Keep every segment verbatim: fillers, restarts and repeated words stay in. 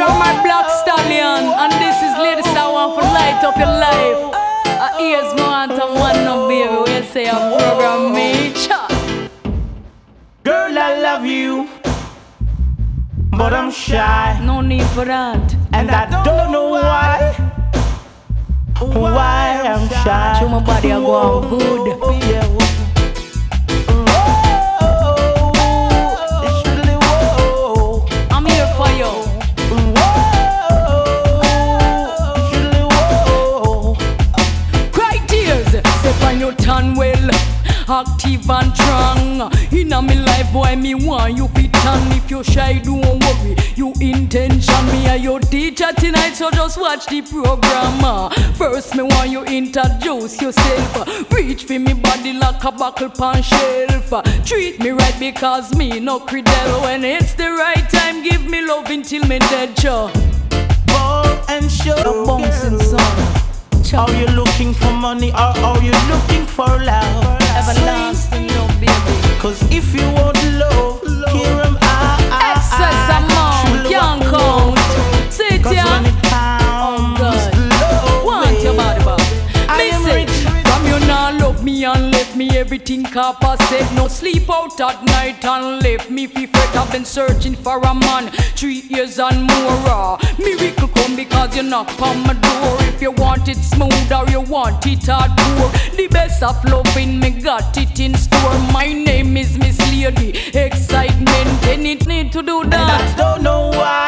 You're my black stallion, and this is Lady I want to light up your life. Uh, here's my anthem, one no baby. We say a program me. Cha. Girl, I love you, but I'm shy. No need for that. And I don't know why. Why I'm shy. Show my body I go on good. Oh, yeah. Turn well, active and strong. Inna me life, boy, me want you fit on. If you shy, don't worry. You intention me a your teacher tonight, so just watch the program. First, me want you introduce yourself. Reach for me body like a buckle pan shelf. Treat me right because me no credel. When it's the right time, give me love until me dead. Sure. Ball and show. A bouncing song. Are you looking for money or are you looking for love? Everlasting love, baby. Cause if you want love, here am I. Excess amount, can't count. Sit here. Oh God, want your body back. Miss it. From you now love me and left me everything Kappa said. No sleep out at night and left me fi fret. I've been searching for a man three years and more. Miracle come because you knock on my door. If you want it smooth or you want it hardcore, the best of loving me got it in store. My name is Miss Lady Excitement, and it need to do that. And I don't know why.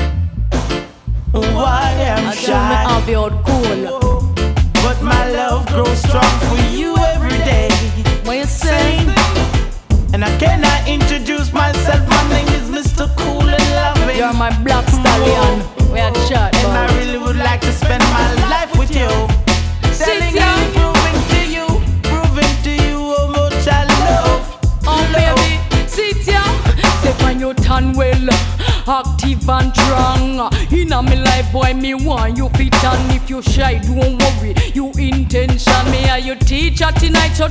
Why I'm I shy. tell me have you out cool. But my love grows strong for you every day. What you say? And I cannot introduce myself. My name is Mister Cool and Loving. You're my black stallion. We had shot, and I really would like to spend my life with you. Telling you, proving to you, proving to you how much I love. Oh baby, sit ya. Say when you turn well, active and strong. Inna me life, boy, me want you fit on. If you shy, don't worry. You intention me or your teacher tonight, so